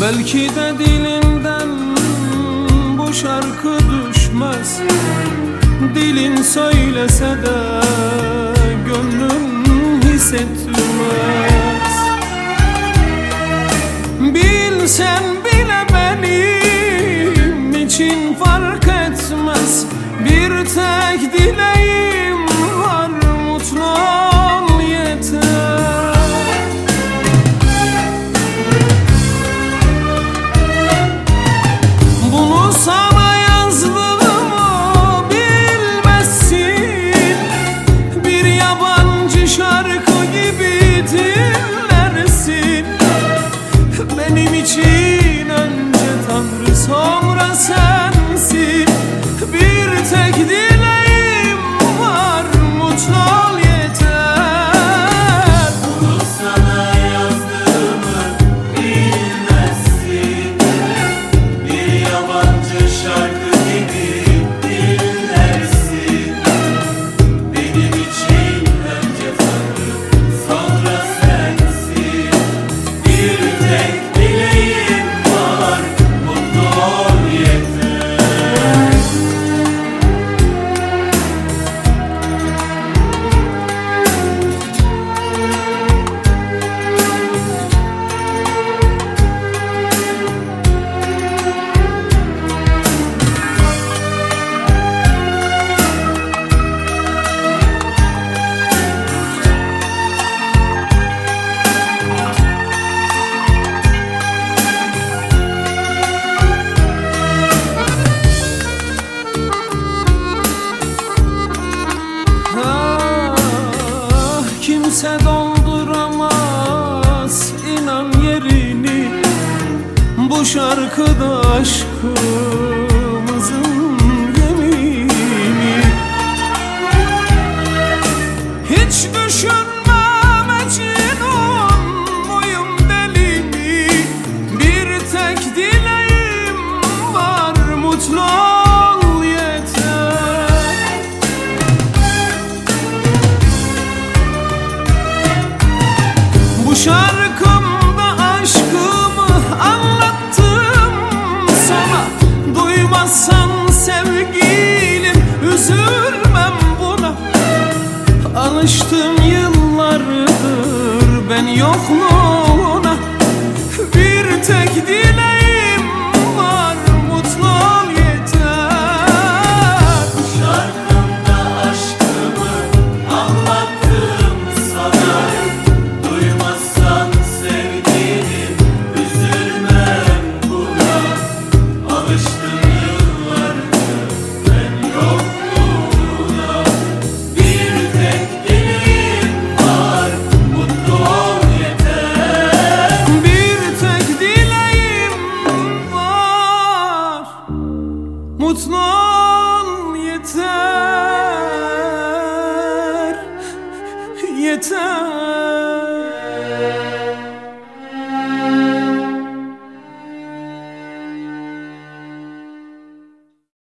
Belki de dilinden bu şarkı düşmez. Dilin söylese de gönlün hissetmez. Bilsen bile benim için fark etmez. Bir tek dileğim var, mutlu ol yeter. Bunu sana yazdığımı bilmezsin. Bir yabancı şarkı gibi dinlersin. Benim için önce Tanrı, sonra sensin. Bir tek dileğim var, mutlu ol yeter. Bunu sana yazdığımı bilmezsin. Bir yabancı şarkı gibi dinlersin. Benim için önce Tanrı, sonra sensin. Bir tek dileğim var, mutlu ol yeter. Kimse dolduramaz inan yerini. Bu şarkıda aşkımızın yemini. Hiç düşünmem Mecnun muyum, deli mi? Bir tek dileğim var, mutlu ol yeter. Bu şarkımda aşkımı anlattım sana. Duymazsan sevgilim, üzülmem buna. Alıştım yıllardır ben yokluğuna. Bir tek dileğim var, mutlu ol yeter. Şarkımda aşkımı anlattım sana. Duymazsan sevgilim, üzülmem buna. Alıştım yıllardır ben yokluğuna. Bir tek dileğim var, mutlu ol yeter. Bir tek dileğim var, mutlu ol yeter. Yeter.